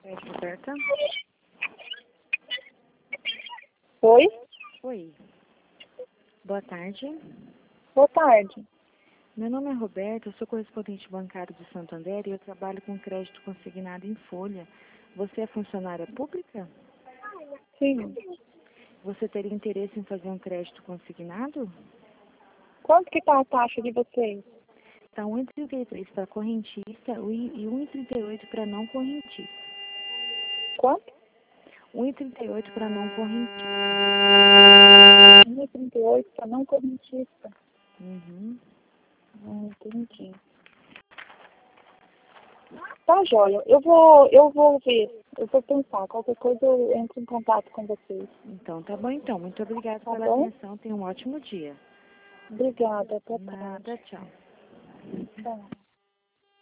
Roberta? Oi? Oi. Boa tarde. Boa tarde. Meu nome é Roberta, eu sou correspondente bancário de Santo André e eu trabalho com crédito consignado em folha. Você é funcionária pública? Sim. Você teria interesse em fazer um crédito consignado? Quanto que tá a taxa de vocês? Está 1,33 para correntista e 1,38 para não correntista. Quanto? 1,38 para não correntista. 1,38 para não correntista. Uhum. Entendi. Tá, joia. Eu vou ver. Eu vou pensar. Qualquer coisa eu entro em contato com vocês. Então, tá bom então. Muito obrigada Tá pela bom? atenção. Tenha um ótimo dia. Obrigada. Até tarde. Nada, tchau. Tchau.